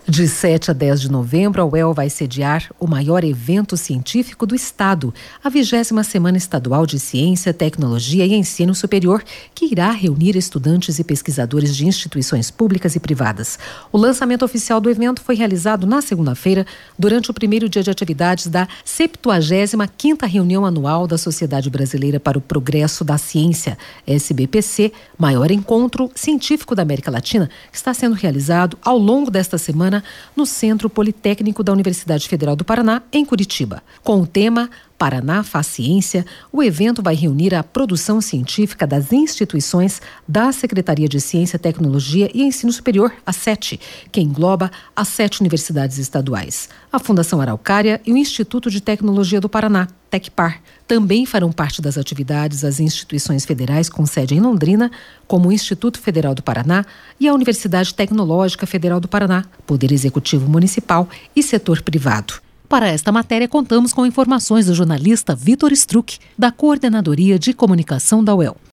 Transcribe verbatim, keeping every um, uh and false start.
De sete a dez de novembro, a U E L vai sediar o maior evento científico do Estado, a vigésima Semana Estadual de Ciência, Tecnologia e Ensino Superior, que irá reunir estudantes e pesquisadores de instituições públicas e privadas. O lançamento oficial do evento foi realizado na segunda-feira, durante o primeiro dia de atividades da septuagésima quinta Reunião Anual da Sociedade Brasileira para o Progresso da Ciência, S B P C, maior encontro científico da América Latina, que está sendo realizado ao longo desta semana no Centro Politécnico da Universidade Federal do Paraná, em Curitiba. Com o tema Paraná Faz Ciência, o evento vai reunir a produção científica das instituições da Secretaria de Ciência, Tecnologia e Ensino Superior, a SETE, que engloba as sete universidades estaduais, a Fundação Araucária e o Instituto de Tecnologia do Paraná, Tecpar. Também farão parte das atividades as instituições federais com sede em Londrina, como o Instituto Federal do Paraná e a Universidade Tecnológica Federal do Paraná, Poder Executivo Municipal e setor privado. Para esta matéria, contamos com informações do jornalista Vitor Struck, da Coordenadoria de Comunicação da U E L.